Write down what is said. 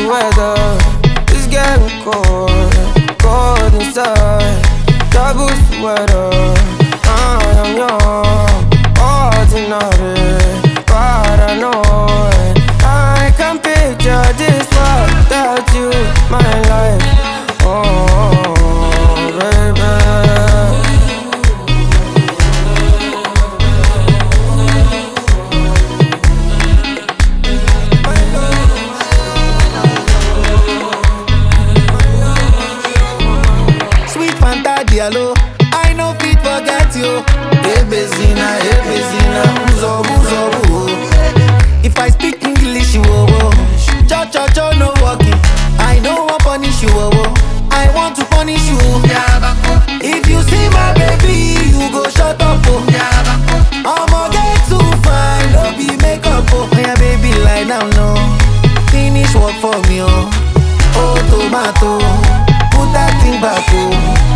weather is getting cold, cold inside. Double sweater, I am young, ordinary, paranoid. I can picture this world without you, my life. Oh, baby. Sweet Fanta Diallo, I no fit forget you. Hey Bezina, uzo, uzo, uzo. If I speak English, you oh, cho, no walking. I don't want punish you, oh, I want to punish you. If you see my baby, you go shut up, oh. I'ma get too fine, no be makeup, oh. Yeah, baby, lie down, no. Finish work for me, oh. Oh, tomato, put that thing back, oh.